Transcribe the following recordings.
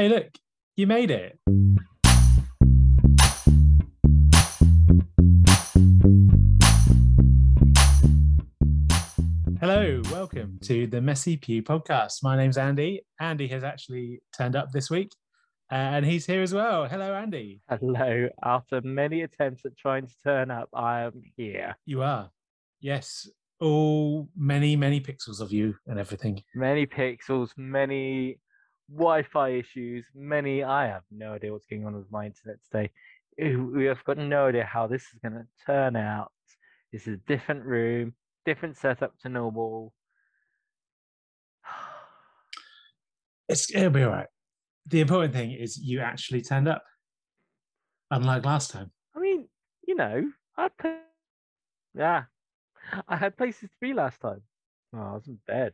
Hey, look, you made it. Hello, welcome to the Messy Pew podcast. My name's Andy. Andy has actually turned up this week, and he's here as well. Hello, Andy. Hello. After many attempts at trying to turn up, I am here. You are. Yes. All many pixels of you and everything. Many pixels, many Wi-Fi issues, I have no idea what's going on with my internet today. We have got no idea how this is going to turn out. This is a different room, different setup to normal. It'll be all right. The important thing is you actually turned up, unlike last time. I mean, I had places to be last time. Oh, I was in bed.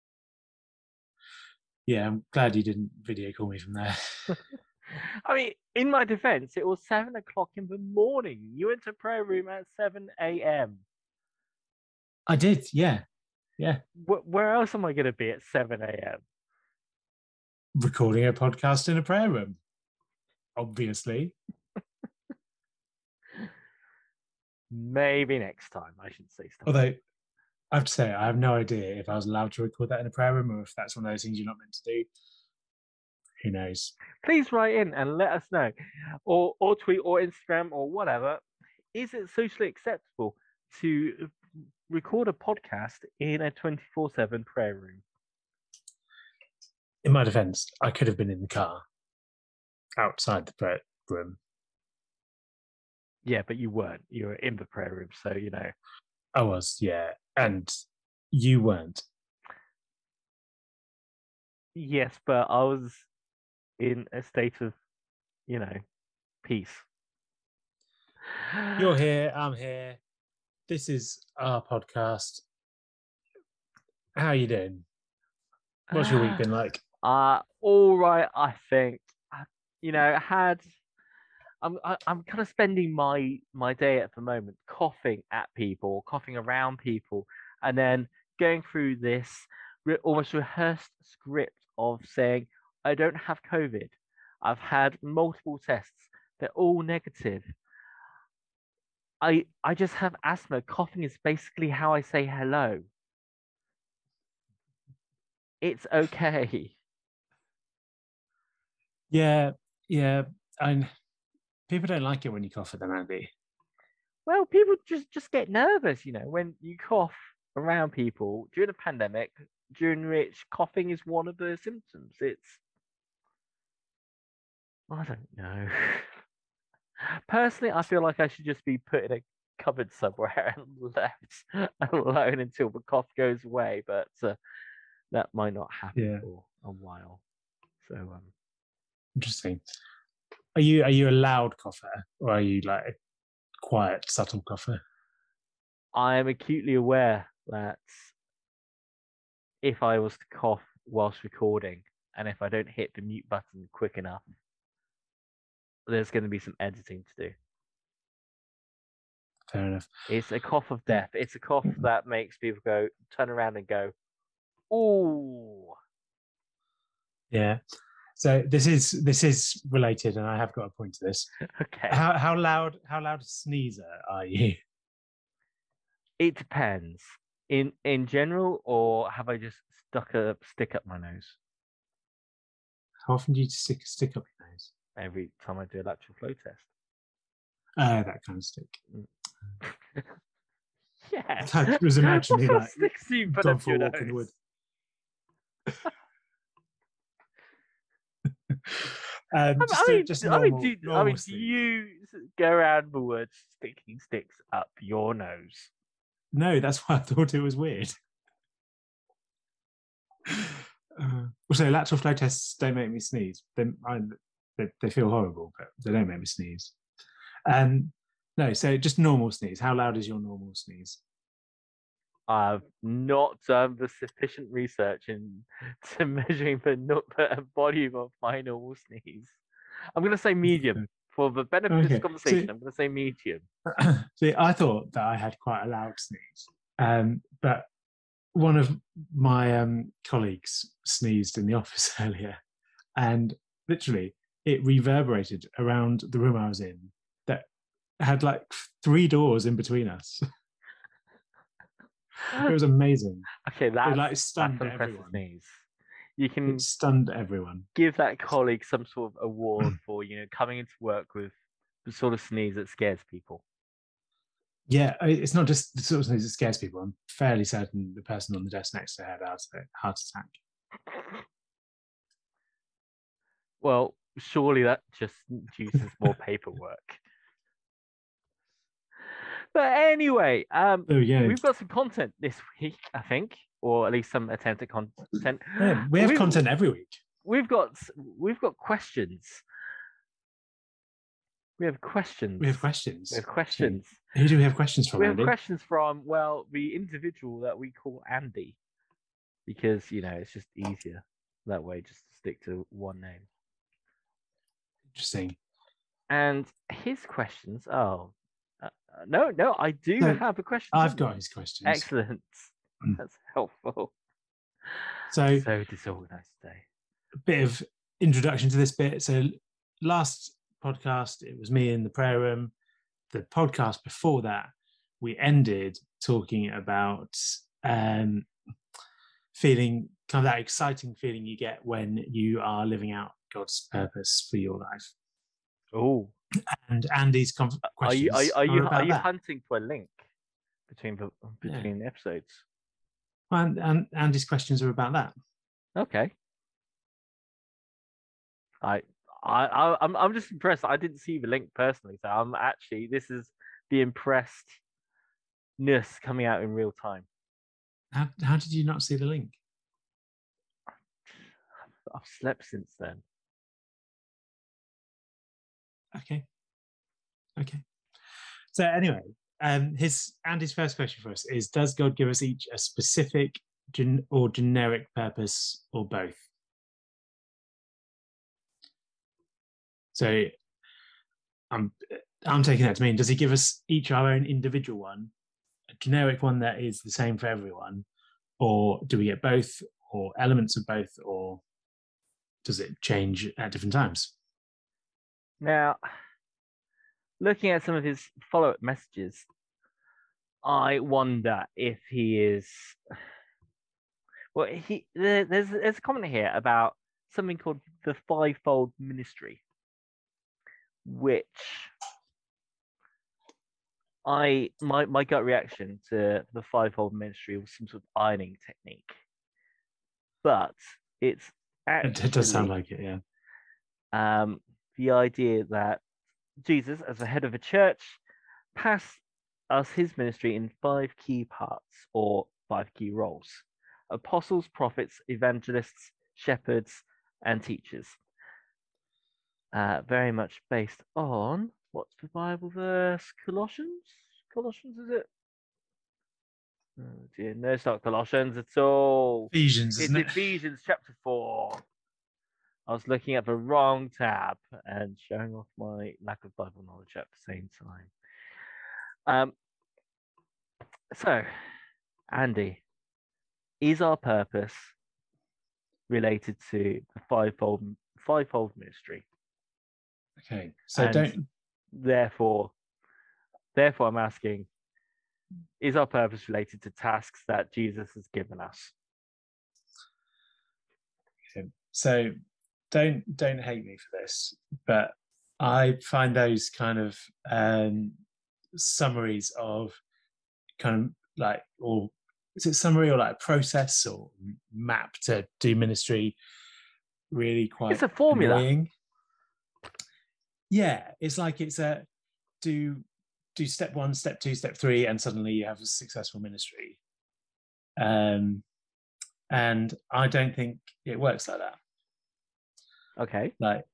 Yeah, I'm glad you didn't video call me from there. I mean, in my defense, it was 7 o'clock in the morning. You went to prayer room at 7 a.m. I did, yeah. Where else am I going to be at 7 a.m.? Recording a podcast in a prayer room, obviously. Maybe next time. I should say stuff. Although, I have to say, I have no idea if I was allowed to record that in a prayer room or if that's one of those things you're not meant to do. Who knows? Please write in and let us know. Or tweet or Instagram or whatever. Is it socially acceptable to record a podcast in a 24/7 prayer room? In my defense, I could have been in the car outside the prayer room. Yeah, but you weren't. You were in the prayer room, so you know. I was, yeah. And you weren't. Yes, but I was in a state of, peace. You're here, I'm here. This is our podcast. How are you doing? What's your week been like? All right, I think. I'm kind of spending my day at the moment coughing at people, coughing around people, and then going through this almost rehearsed script of saying I don't have COVID. I've had multiple tests. They're all negative. I just have asthma. Coughing is basically how I say hello. It's okay. Yeah. People don't like it when you cough at them, Andy. Well, people just get nervous, when you cough around people during a pandemic, during which coughing is one of the symptoms. I don't know. Personally, I feel like I should just be put in a cupboard somewhere and left alone until the cough goes away, but that might not happen for a while. So, interesting. Are you a loud cougher or are you like a quiet, subtle cougher? I am acutely aware that if I was to cough whilst recording and if I don't hit the mute button quick enough, there's going to be some editing to do. Fair enough. It's a cough of death. It's a cough that makes people turn around and go, "Ooh." Yeah. So this is related, and I have got a point to this. Okay. How loud a sneezer are you? It depends. In general, or have I just stuck a stick up my nose? How often do you stick up your nose? Every time I do a lateral flow test. That kind of stick. Yeah. I was imagining like sticks you put gone up for a your walk in the nose? wood. Just normal. Do you go around the woods sticking sticks up your nose? No, that's why I thought it was weird. Also, lateral flow tests don't make me sneeze. They feel horrible, but they don't make me sneeze. No, so just normal sneeze. How loud is your normal sneeze? I've not done the sufficient research into measuring the volume of my normal sneeze. I'm going to say medium. For the benefit of this conversation, I'm going to say medium. See, I thought that I had quite a loud sneeze, but one of my colleagues sneezed in the office earlier, and literally, it reverberated around the room I was in that had like 3 doors in between us. It was amazing. Okay, It like that's stunned an impressive everyone. sneeze. You It can stunned everyone. give that colleague some sort of award for coming into work with the sort of sneeze that scares people. Yeah, it's not just the sort of sneeze that scares people. I'm fairly certain the person on the desk next to her had a heart attack. Well, surely that just uses more paperwork. But anyway, There we go. we've got some content this week, I think, or at least some attempt at content. Yeah, we have content every week. We've got questions. We have questions. We have questions. We have questions. Who do we have questions from, We Andy? have questions from, well, the individual that we call Andy, because it's just easier that way, just to stick to one name. Interesting. And his questions. Oh, no, I do have a question. I've got his questions. Excellent. That's helpful. So disorganized today. A bit of introduction to this bit. So last podcast, it was me in the prayer room. The podcast before that, we ended talking about feeling kind of that exciting feeling you get when you are living out God's purpose for your life. Oh, and Andy's questions. Are you hunting for a link between episodes? And Andy's questions are about that. Okay. I'm just impressed. I didn't see the link personally, so I'm actually, this is the impressedness coming out in real time. How did you not see the link? I've slept since then. Okay. So anyway, Andy's first question for us is: does God give us each a specific or generic purpose, or both? So I'm taking that to mean, does he give us each our own individual one, a generic one that is the same for everyone, or do we get both, or elements of both, or does it change at different times? Now, looking at some of his follow-up messages, I wonder if he is. Well, there's a comment here about something called the fivefold ministry, which my gut reaction to the fivefold ministry was some sort of ironing technique, but it's actually, it does sound like it, yeah. The idea that Jesus, as the head of a church, passed us his ministry in 5 key parts, or 5 key roles: apostles, prophets, evangelists, shepherds, and teachers. Very much based on, what's the Bible verse? Colossians, is it? Oh dear, no, it's not Colossians at all. Ephesians, isn't it? Ephesians chapter 4. I was looking at the wrong tab and showing off my lack of Bible knowledge at the same time. So, Andy, is our purpose related to the fivefold ministry? Okay, so Therefore, I'm asking: is our purpose related to tasks that Jesus has given us? Okay. So don't hate me for this, but I find those kind of summaries of kind of like, or is it summary or like process or map to do ministry really quite, it's a formula. Annoying. Yeah, it's like it's a do step 1, step 2, step 3, and suddenly you have a successful ministry. And I don't think it works like that. Okay. Like,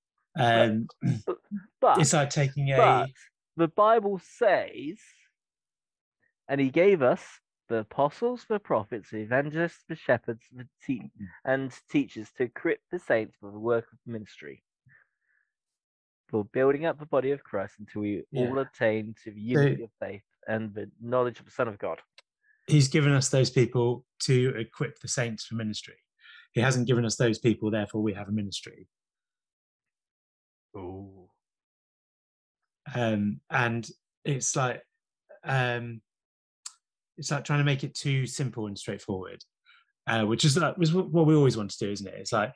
but it's like taking the Bible says, and he gave us the apostles, the prophets, the evangelists, the shepherds, and teachers to equip the saints for the work of ministry, for building up the body of Christ until we all attain to the unity of faith and the knowledge of the Son of God. He's given us those people to equip the saints for ministry. He hasn't given us those people, therefore we have a ministry. Oh. And it's like trying to make it too simple and straightforward, which is what we always want to do, isn't it? It's like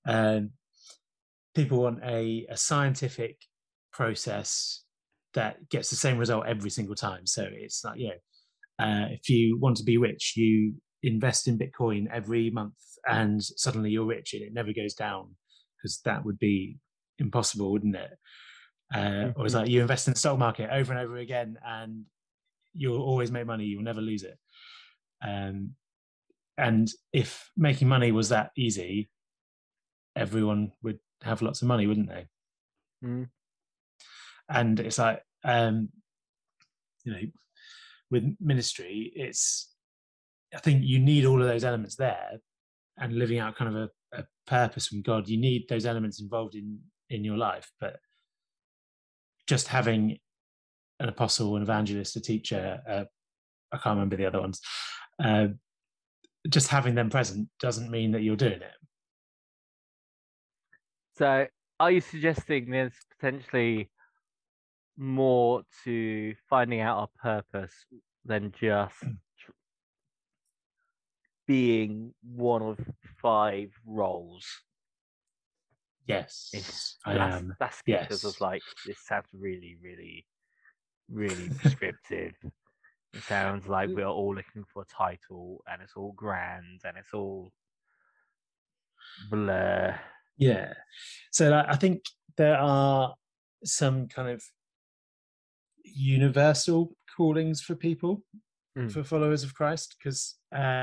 people want a scientific process that gets the same result every single time. So it's like, if you want to be rich, you invest in Bitcoin every month and suddenly you're rich and it never goes down, because that would be impossible, wouldn't it? Or it's like you invest in the stock market over and over again and you'll always make money, you'll never lose it. And if making money was that easy, everyone would have lots of money, wouldn't they? And it's like, with ministry, I think you need all of those elements there, and living out kind of a purpose from God. You need those elements involved in your life, but just having an apostle, an evangelist, a teacher, I can't remember the other ones, just having them present doesn't mean that you're doing it. So are you suggesting there's potentially more to finding out our purpose than just being one of 5 roles? Yes, I am. That's yes. Because of like, this sounds really, really, really prescriptive. It sounds like we're all looking for a title, and it's all grand, and it's all blur. Yeah. So I think there are some kind of universal callings for people, for followers of Christ, because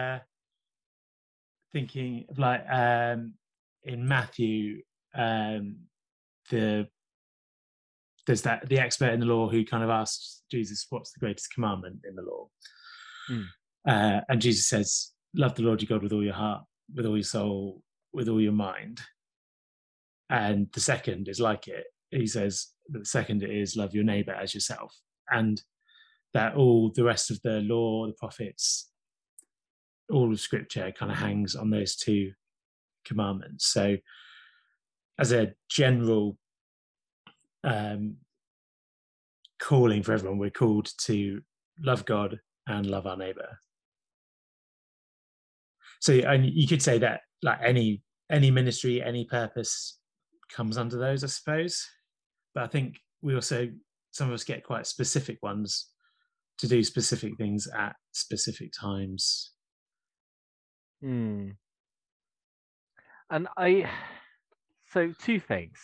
thinking of like in Matthew, there's the expert in the law who kind of asks Jesus, what's the greatest commandment in the law? And Jesus says, love the Lord your God with all your heart, with all your soul, with all your mind. And the second is like it. He says the second is love your neighbor as yourself. And that all the rest of the law, the prophets, all of scripture kind of hangs on those 2 commandments. So as a general calling for everyone, we're called to love God and love our neighbor. So, and you could say that like any ministry, any purpose comes under those, I suppose. But I think we also, some of us get quite specific ones to do specific things at specific times. And so 2 things.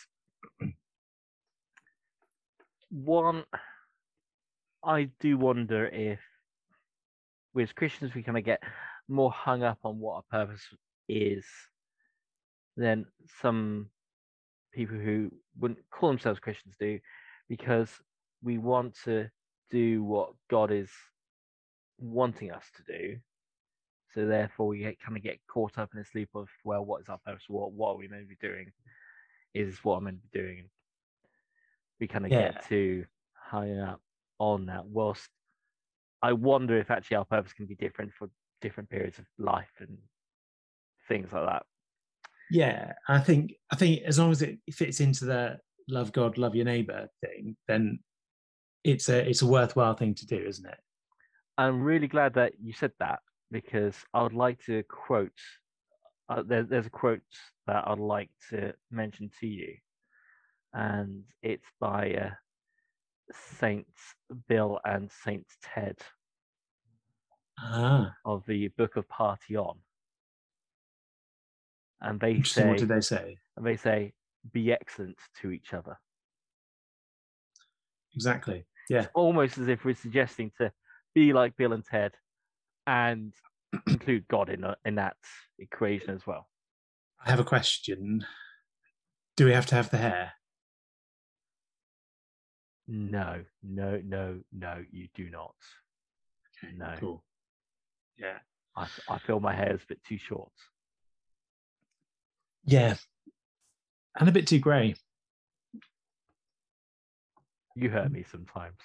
One, I do wonder if with Christians we kind of get more hung up on what our purpose is than some people who wouldn't call themselves Christians do, because we want to do what God is wanting us to do. So therefore we kind of get caught up in this loop of, well, what is our purpose? What are we meant to be doing? Is what I'm meant to be doing? We kind of get too high up on that. Whilst I wonder if actually our purpose can be different for different periods of life and things like that. Yeah, I think as long as it fits into the love God, love your neighbor thing, then it's a worthwhile thing to do, isn't it? I'm really glad that you said that, because I would like to quote. There's a quote that I'd like to mention to you, and it's by Saints Bill and Saints Ted of the Book of Party On. And they say, what did they say? And they say, be excellent to each other. Exactly. Yeah. It's almost as if we're suggesting to be like Bill and Ted and include God in that equation as well. I have a question. Do we have to have the hair? No, you do not. Okay, no. Cool. Yeah. I feel my hair is a bit too short. Yeah. And a bit too grey. You hurt me sometimes.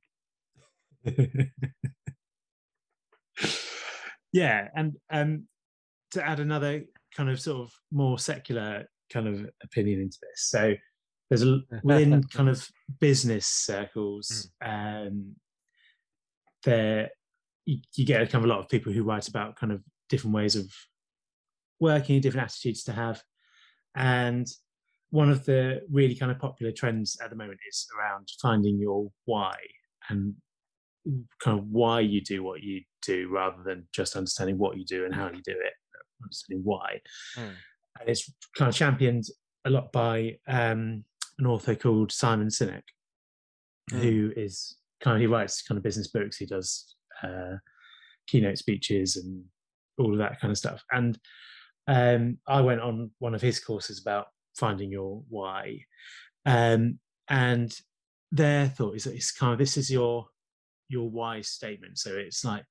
Yeah. And to add another kind of sort of more secular kind of opinion into this. So there's within kind of business circles, there you get kind of a lot of people who write about kind of different ways of working, different attitudes to have. And one of the really kind of popular trends at the moment is around finding your why, and kind of why you do what you do, rather than just understanding what you do and how you do it, understanding why. And it's kind of championed a lot by an author called Simon Sinek, who is he writes kind of business books, he does keynote speeches and all of that kind of stuff. And I went on one of his courses about finding your why, and their thought is that it's kind of, this is your why statement. So it's like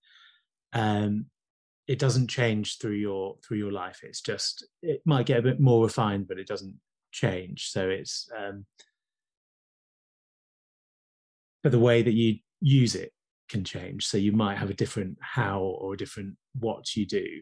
it doesn't change through your life. It's just, it might get a bit more refined, but it doesn't change. So it's but the way that you use it can change. So you might have a different how or a different what you do.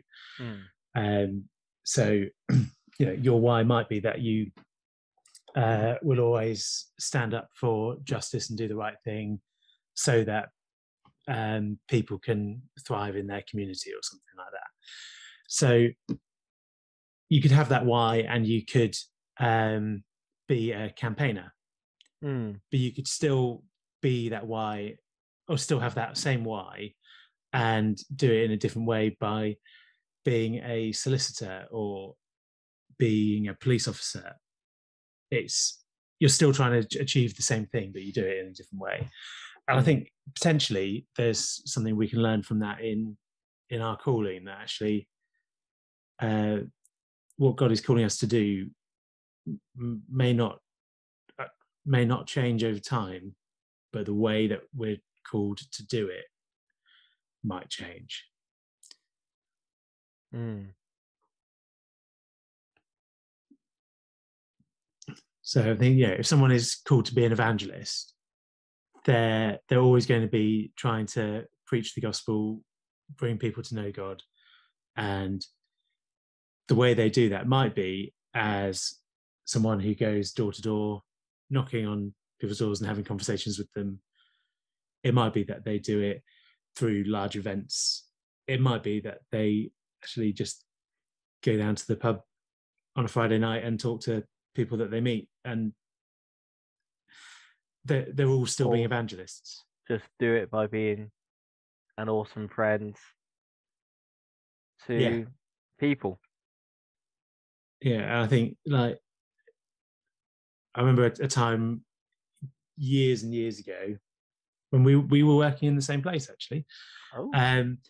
So your why might be that you will always stand up for justice and do the right thing, so that people can thrive in their community or something like that. So you could have that why, and you could be a campaigner, but you could still be that why, or still have that same why, and do it in a different way by being a solicitor or being a police officer. You're still trying to achieve the same thing, but you do it in a different way. And I think potentially there's something we can learn from that in our calling, that actually what God is calling us to do may not change over time, but the way that we're called to do it might change. So I think, if someone is called to be an evangelist, they're always going to be trying to preach the gospel, bring people to know God. And the way they do that might be as someone who goes door to door, knocking on people's doors and having conversations with them. It might be that they do it through large events. It might be that they actually just go down to the pub on a Friday night and talk to people that they meet, and they're all still being evangelists. Just do it by being an awesome friend to people. Yeah, I think, like, I remember a time years and years ago when we were working in the same place, actually. And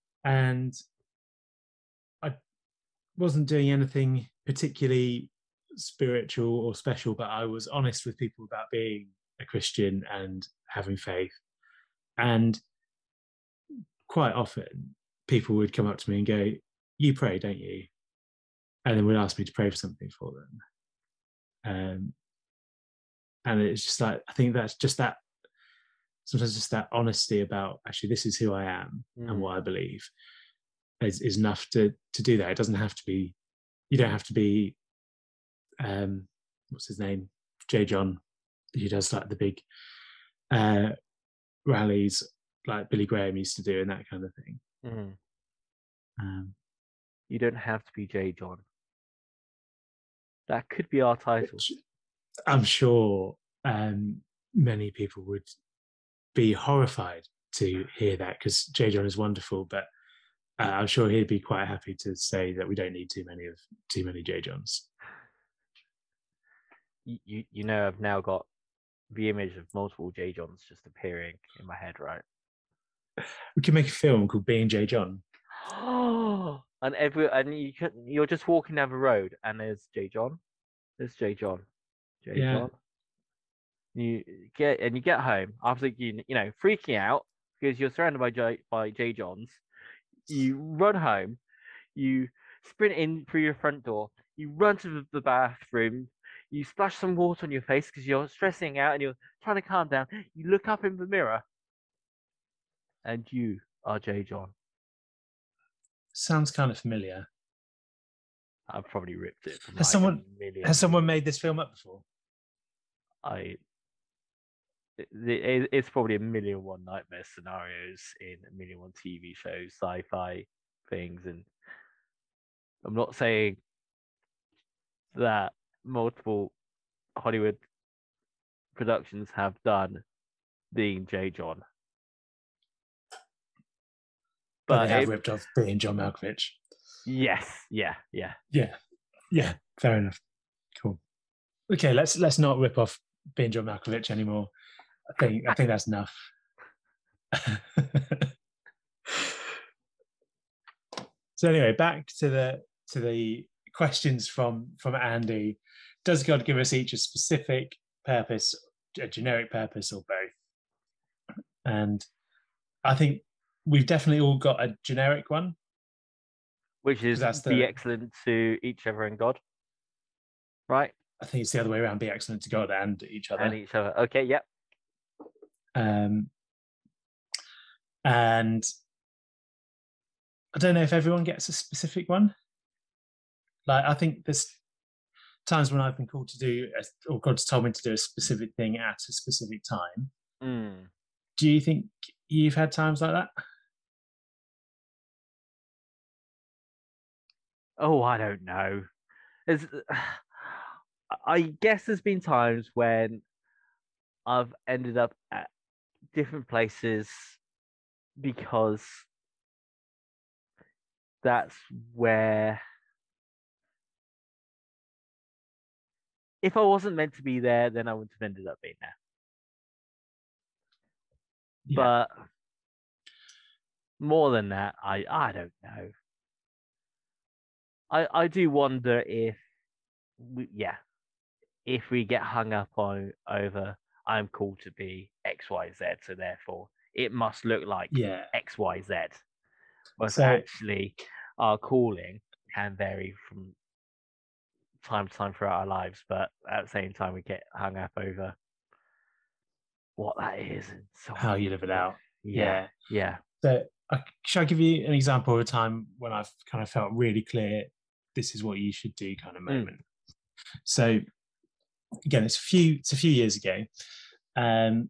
I wasn't doing anything particularly spiritual or special, but I was honest with people about being a Christian and having faith. And quite often people would come up to me and go, "You pray, don't you?" And then would ask me to pray for something for them. And it's just like, I think that's just that, sometimes just that honesty about, actually, this is who I am and what I believe is enough to do that. It doesn't have to be, you don't have to be, what's his name? J. John, who does like the big rallies like Billy Graham used to do and that kind of thing. You don't have to be J. John. That could be our title. I'm sure many people would be horrified to hear that, because J. John is wonderful, but I'm sure he'd be quite happy to say that we don't need too many J. Johns. I've now got the image of multiple J. Johns just appearing in my head, right? We could make a film called Being J. John. and you're just walking down the road and there's J. John. There's J. John. John. You get home after freaking out because you're surrounded by J. Johns. You run home, you sprint in through your front door, you run to the bathroom, you splash some water on your face because you're stressing out and you're trying to calm down. You look up in the mirror, and you are J. John. Sounds kind of familiar. I've probably ripped it from Has someone made this film up before? it's probably a million and one nightmare scenarios in a million and one TV shows, sci-fi things, and I'm not saying that multiple Hollywood productions have done being J. John, But they but have ripped off being John Malkovich. yes, yeah. Yeah. Fair enough. Cool. Okay, let's not rip off being John Malkovich anymore. I think that's enough. So anyway, back to the questions from Andy. Does God give us each a specific purpose, a generic purpose, or both? And I think we've definitely all got a generic one, Which is that's be excellent to each other and God, right? I think it's the other way around: be excellent to God and each other. And each other. Okay, yep. And I don't know if everyone gets a specific one. Like, I think there's times when I've been called to do, or God's told me to do a specific thing at a specific time. Mm. Do you think you've had times like that? Oh, I don't know. I guess there's been times when I've ended up at different places because that's where, if I wasn't meant to be there, then I wouldn't have ended up being there. Yeah. But more than that, I don't know. I do wonder if if we get hung up on over I'm called to be XYZ, so therefore it must look like XYZ. But So actually our calling can vary from time to time throughout our lives, but at the same time we get hung up over what that is and so how you live it out. Yeah. So shall I give you an example of a time when I've kind of felt really clear this is what you should do kind of moment? So again, it's a few years ago, and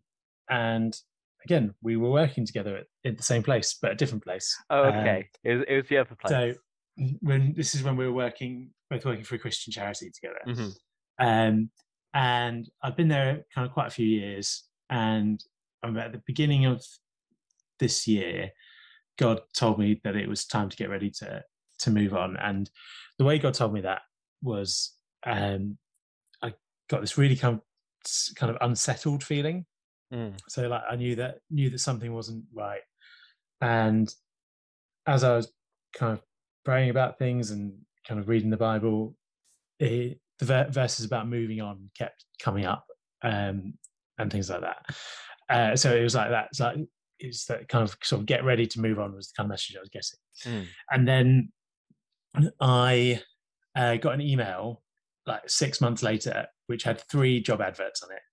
again we were working together at the same place but a different place. Oh, okay. It was the other place. So this is when we were both working for a Christian charity together. Mm-hmm. And I've been there kind of quite a few years, and at the beginning of this year God told me that it was time to get ready to move on. And the way God told me that was I got this really kind of unsettled feeling. So like I knew that something wasn't right. And as I was kind of praying about things and kind of reading the Bible, the verses about moving on kept coming up, and things like that. So it was like that. It's that kind of sort of get ready to move on was the kind of message I was getting. And then I got an email like 6 months later, which had 3 job adverts on it.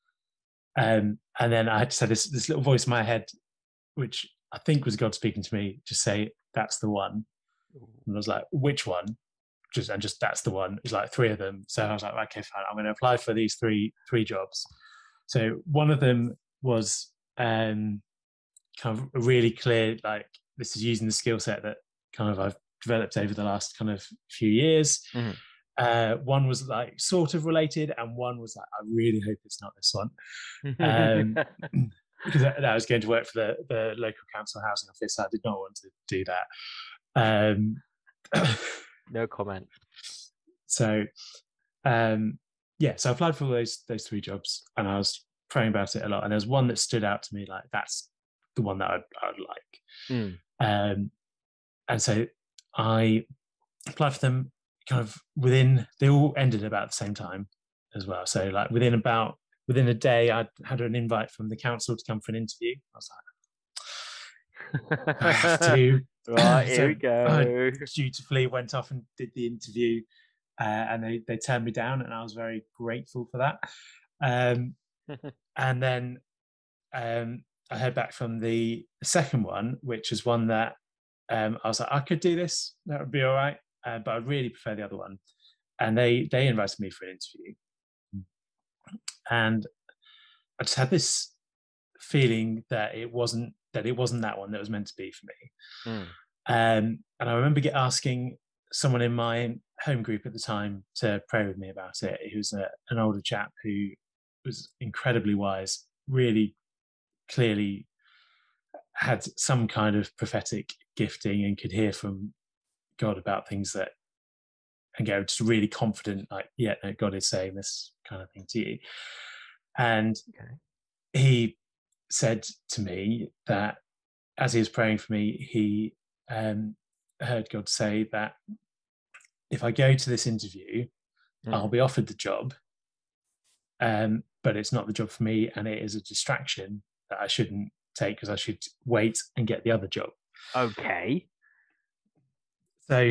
And then I just had this little voice in my head, which I think was God speaking to me, just say, that's the one. And I was like, which one? Just that's the one. It was like 3 of them. So I was like, okay, fine. I'm going to apply for these three jobs. So one of them was kind of really clear, like this is using the skill set that kind of I've developed over the last kind of few years. One was like sort of related, and one was like, I really hope it's not this one. Because I was going to work for the local council housing office. I did not want to do that. No comment. So so I applied for those 3 jobs, and I was praying about it a lot. And there's one that stood out to me, like that's the one that I'd like. And so I applied for them kind of they all ended about the same time as well. So like within a day, I had an invite from the council to come for an interview. I was like, I have to. Right, here we go. I dutifully went off and did the interview, and they turned me down, and I was very grateful for that. And then I heard back from the second one, which is one that I was like, I could do this, that would be all right, but I really prefer the other one. And they invited me for an interview. and I just had this feeling that it wasn't that one that was meant to be for me. And I remember asking someone in my home group at the time to pray with me about it. He was an older chap who was incredibly wise, really clearly had some kind of prophetic gifting and could hear from God about things that, and go just really confident, like, yeah, no, God is saying this kind of thing to you. And he said to me that as he was praying for me, he heard God say that if I go to this interview, I'll be offered the job, but it's not the job for me, and it is a distraction that I shouldn't take because I should wait and get the other job. Okay. So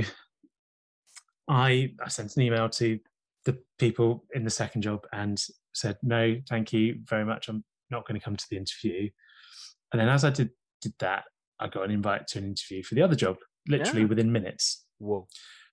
I sent an email to the people in the second job and said, no, thank you very much. I'm not going to come to the interview. And then as I did that, I got an invite to an interview for the other job, literally within minutes. Whoa.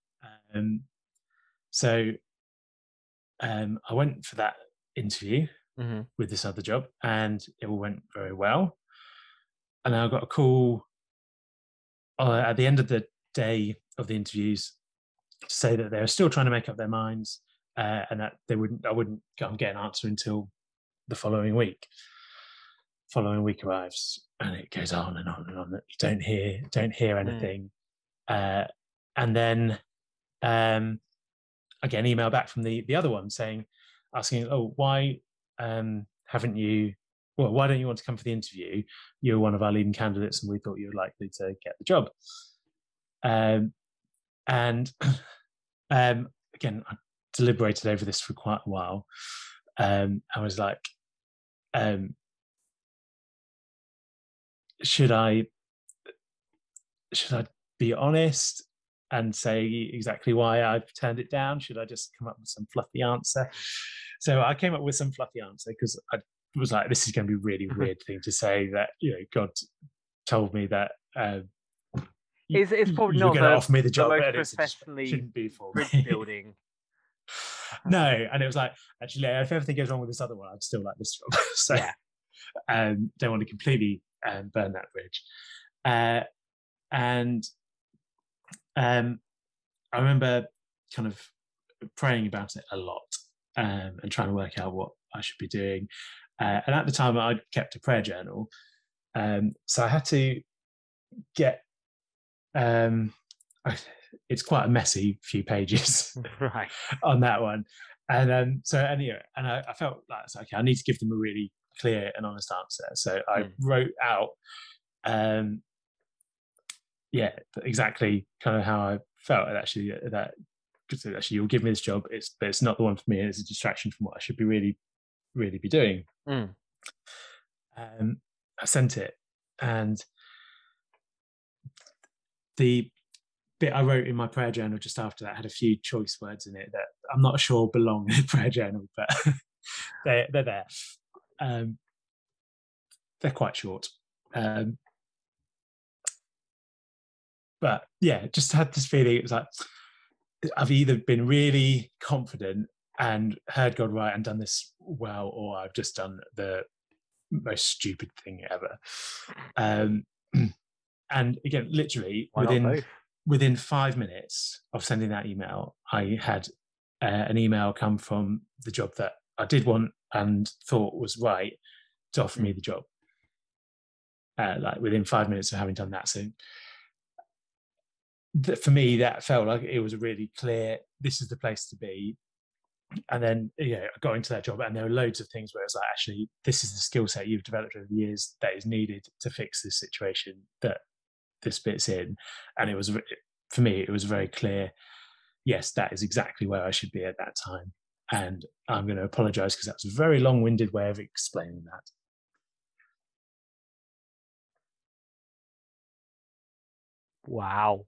So I went for that interview with this other job, and it all went very well. And I got a call at the end of the day of the interviews to say that they were still trying to make up their minds, and that I wouldn't get an answer until the following week. Following week arrives, and it goes on and on and on. You don't hear anything, and then I get an email back from the other one asking, oh, why haven't you? Well, why don't you want to come for the interview? You're one of our leading candidates, and we thought you were likely to get the job. And again, I deliberated over this for quite a while. I was like, should I be honest and say exactly why I've turned it down? Should I just come up with some fluffy answer? So I came up with some fluffy answer because I was like, this is going to be a really weird thing to say, that, you know, God told me that it's probably you're not going to offer me the job, most but professionally shouldn't be for bridge me. building. No, and it was like, actually, if everything goes wrong with this other one, I'd still like this job. So don't want to completely burn that bridge. And I remember kind of praying about it a lot and trying to work out what I should be doing. And at the time, I'd kept a prayer journal. So I had to get, it's quite a messy few pages right on that one. And so anyway, and I felt like, okay, I need to give them a really clear and honest answer. So I wrote out, exactly kind of how I felt. And actually, you'll give me this job. But it's not the one for me. It's a distraction from what I should be really be doing. I sent it, and the bit I wrote in my prayer journal just after that had a few choice words in it that I'm not sure belong in a prayer journal, but they're there. They're quite short. But yeah, just had this feeling. It was like, I've either been really confident and heard God right and done this well, or I've just done the most stupid thing ever. And again, literally within 5 minutes of sending that email, I had an email come from the job that I did want and thought was right to offer me the job. Like within 5 minutes of having done that. So for me, that felt like it was a really clear, this is the place to be. And then, I got into that job, and there were loads of things where it's like, actually, this is the skill set you've developed over the years that is needed to fix this situation that this bit's in. And it was, for me, it was very clear, yes, that is exactly where I should be at that time. And I'm going to apologize because that's a very long-winded way of explaining that. Wow.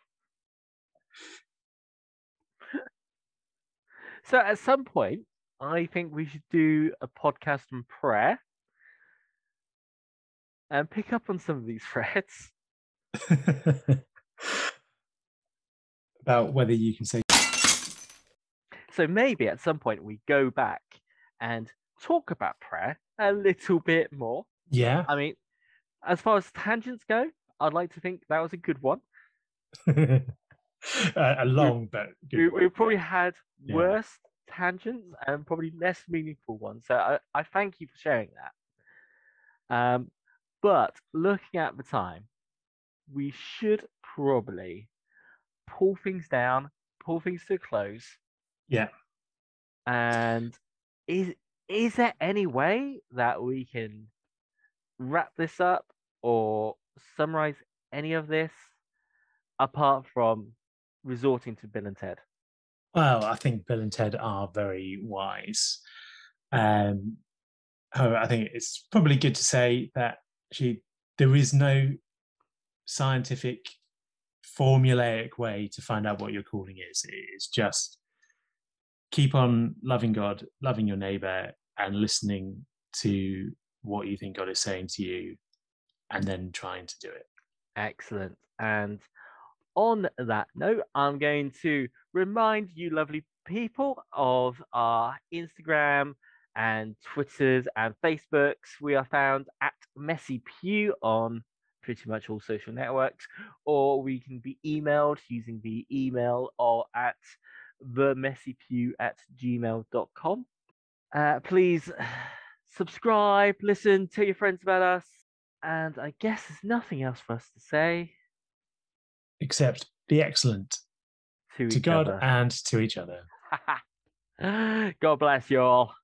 So at some point, I think we should do a podcast on prayer and pick up on some of these threads. About whether you can say. So maybe at some point we go back and talk about prayer a little bit more. Yeah. I mean, as far as tangents go, I'd like to think that was a good one. A We, long but good we one. probably had Yeah. worse tangents and probably less meaningful ones. So I thank you for sharing that. But looking at the time, we should probably pull things down, pull things to a close. Yeah. And is there any way that we can wrap this up or summarize any of this apart from resorting to Bill and Ted? Well, I think Bill and Ted are very wise. However, I think it's probably good to say that there is no scientific formulaic way to find out what your calling is. It's just keep on loving God, loving your neighbor, and listening to what you think God is saying to you, and then trying to do it. Excellent. And on that note, I'm going to remind you, lovely people, of our Instagram and Twitters and Facebooks. We are found at Messy Pew on pretty much all social networks, or we can be emailed using the email or at themessypew@gmail.com. Please subscribe, listen, tell your friends about us, and I guess there's nothing else for us to say. Except be excellent To to each God other. and to each other. God bless you all.